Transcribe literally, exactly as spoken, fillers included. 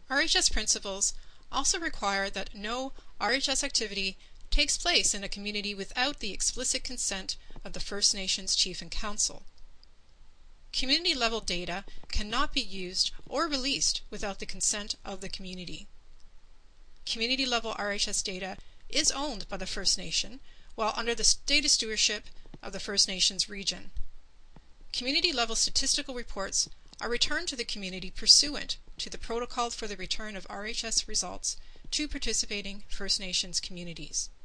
R H S principles also require that no R H S activity takes place in a community without the explicit consent of the First Nations Chief and Council. Community-level data cannot be used or released without the consent of the community. Community-level R H S data is owned by the First Nation while under the data stewardship of the First Nations region. Community-level statistical reports are returned to the community pursuant to the protocol for the return of R H S results to participating First Nations communities.